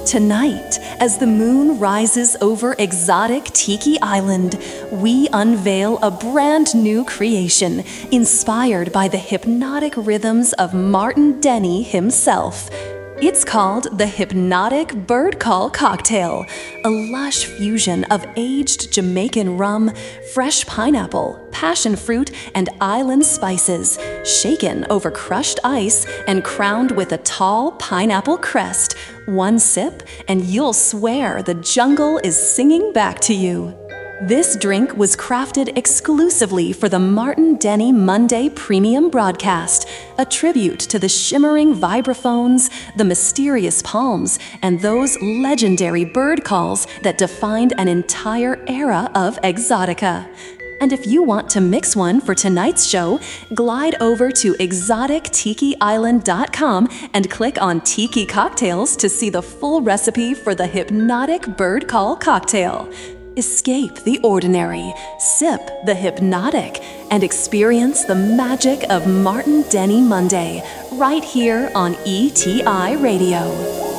Tonight, as the moon rises over exotic Tiki Island, we unveil a brand new creation inspired by the hypnotic rhythms of Martin Denny himself. It's called the Hypnotic Bird Call Cocktail, a lush fusion of aged Jamaican rum, fresh pineapple, passion fruit, and island spices, shaken over crushed ice and crowned with a tall pineapple crest. One sip, and you'll swear the jungle is singing back to you. This drink was crafted exclusively for the Martin Denny Monday Premium broadcast, a tribute to the shimmering vibraphones, the mysterious palms, and those legendary bird calls that defined an entire era of exotica. And if you want to mix one for tonight's show, glide over to exotictikiisland.com and click on Tiki Cocktails to see the full recipe for the Hypnotic Bird Call Cocktail. Escape the ordinary, sip the hypnotic, and experience the magic of Martin Denny Monday right here on ETI Radio.